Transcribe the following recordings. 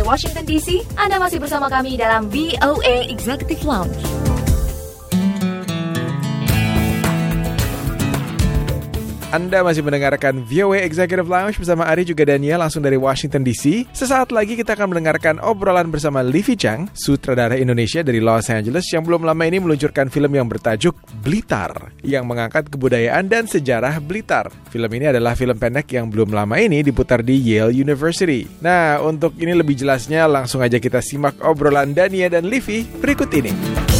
dari Washington DC, Anda masih bersama kami dalam VOA Executive Lounge. Anda masih mendengarkan VOA Executive Lounge bersama Ari juga Daniel langsung dari Washington DC. Sesaat lagi kita akan mendengarkan obrolan bersama Livi Chang, sutradara Indonesia dari Los Angeles yang belum lama ini meluncurkan film yang bertajuk Blitar, yang mengangkat kebudayaan dan sejarah Blitar. Film ini adalah film pendek yang belum lama ini diputar di Yale University. Nah, untuk ini lebih jelasnya langsung aja kita simak obrolan Dania dan Livi berikut ini.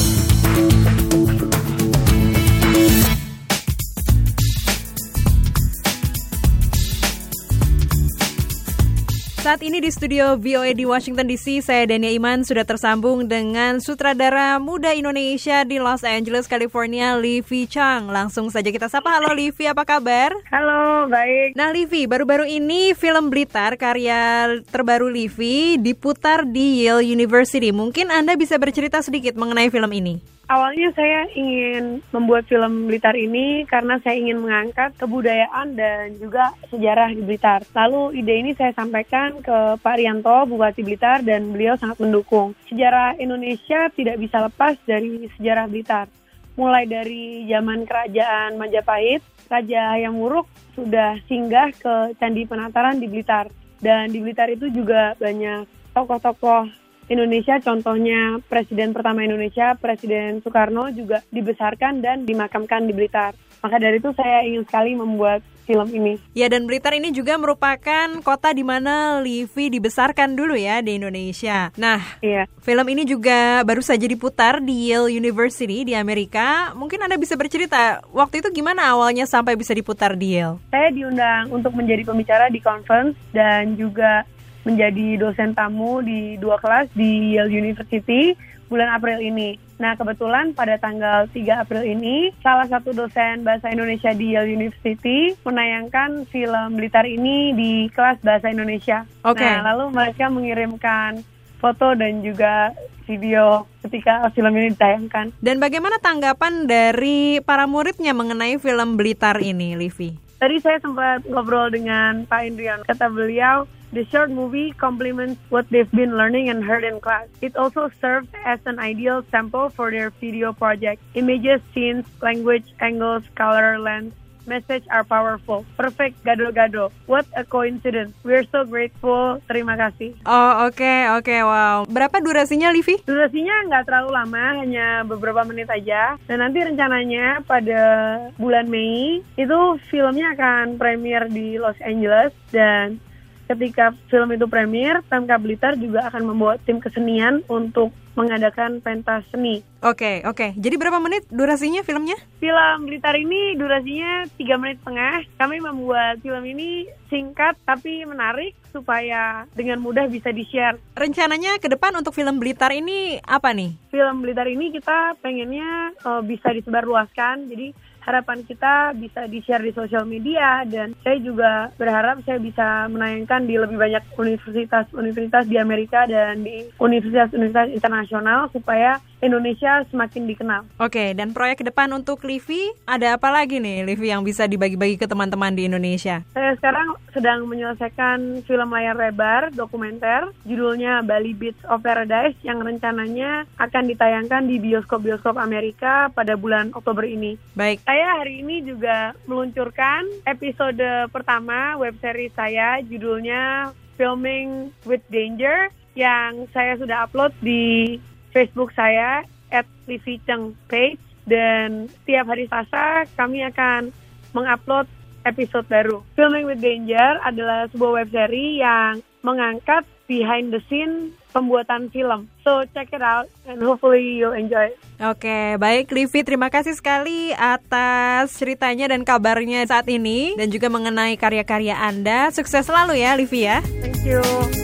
Saat ini di studio VOA di Washington DC, saya Dania Iman sudah tersambung dengan sutradara muda Indonesia di Los Angeles, California, Livi Chang. Langsung saja kita sapa. Halo Livi, apa kabar? Halo, baik. Nah Livi, baru-baru ini film Blitar, karya terbaru Livi, diputar di Yale University. Mungkin Anda bisa bercerita sedikit mengenai film ini? Awalnya saya ingin membuat film Blitar ini karena saya ingin mengangkat kebudayaan dan juga sejarah di Blitar. Lalu ide ini saya sampaikan ke Pak Rianto, Bupati Blitar, dan beliau sangat mendukung. Sejarah Indonesia tidak bisa lepas dari sejarah Blitar. Mulai dari zaman kerajaan Majapahit, Raja Hayam Wuruk sudah singgah ke Candi Penataran di Blitar. Dan di Blitar itu juga banyak tokoh-tokoh Indonesia, contohnya Presiden pertama Indonesia, Presiden Soekarno juga dibesarkan dan dimakamkan di Blitar. Maka dari itu saya ingin sekali membuat film ini. Ya, dan Blitar ini juga merupakan kota di mana Livi dibesarkan dulu ya di Indonesia. Nah, iya. Film ini juga baru saja diputar di Yale University di Amerika. Mungkin Anda bisa bercerita, waktu itu gimana awalnya sampai bisa diputar di Yale? Saya diundang untuk menjadi pembicara di conference dan juga menjadi dosen tamu di 2 kelas di Yale University bulan April ini. Nah, kebetulan pada tanggal 3 April ini, salah satu dosen bahasa Indonesia di Yale University menayangkan film Blitar ini di kelas bahasa Indonesia. Okay. Nah, lalu mereka mengirimkan foto dan juga video ketika film ini ditayangkan. Dan bagaimana tanggapan dari para muridnya mengenai film Blitar ini, Livi? Tadi saya sempat ngobrol dengan Pak Indrian. Kata beliau, the short movie complements what they've been learning and heard in class. It also serves as an ideal sample for their video project. Images, scenes, language, angles, color, lens, message are powerful. Perfect gado-gado. What a coincidence. We're so grateful. Terima kasih. Oh, oke, wow. Berapa durasinya, Livi? Durasinya nggak terlalu lama, hanya beberapa menit aja. Dan nanti rencananya pada bulan Mei, itu filmnya akan premier di Los Angeles. Dan ketika film itu premier, Pemkab Blitar juga akan membawa tim kesenian untuk mengadakan pentas seni. Oke. Jadi berapa menit durasinya filmnya? Film Blitar ini durasinya 3 menit setengah. Kami membuat film ini singkat tapi menarik supaya dengan mudah bisa di-share. Rencananya ke depan untuk film Blitar ini apa nih? Film Blitar ini kita pengennya bisa disebarluaskan. Jadi harapan kita bisa di-share di sosial media, dan saya juga berharap saya bisa menayangkan di lebih banyak universitas-universitas di Amerika dan di universitas-universitas internasional supaya Indonesia semakin dikenal. Oke, dan proyek ke depan untuk Livi, ada apa lagi nih Livi yang bisa dibagi-bagi ke teman-teman di Indonesia? Saya sekarang sedang menyelesaikan film layar lebar dokumenter judulnya Bali Beach of Paradise yang rencananya akan ditayangkan di bioskop-bioskop Amerika pada bulan Oktober ini. Baik. Saya hari ini juga meluncurkan episode pertama web series saya judulnya Filming with Danger yang saya sudah upload di Facebook saya @livicheng page, dan setiap hari Selasa kami akan mengupload episode baru. Filming with Danger adalah sebuah web series yang mengangkat behind the scene pembuatan film. So check it out and hopefully you'll enjoy it. Oke, baik Livi, terima kasih sekali atas ceritanya dan kabarnya saat ini dan juga mengenai karya-karya Anda. Sukses selalu ya Livi ya. Thank you.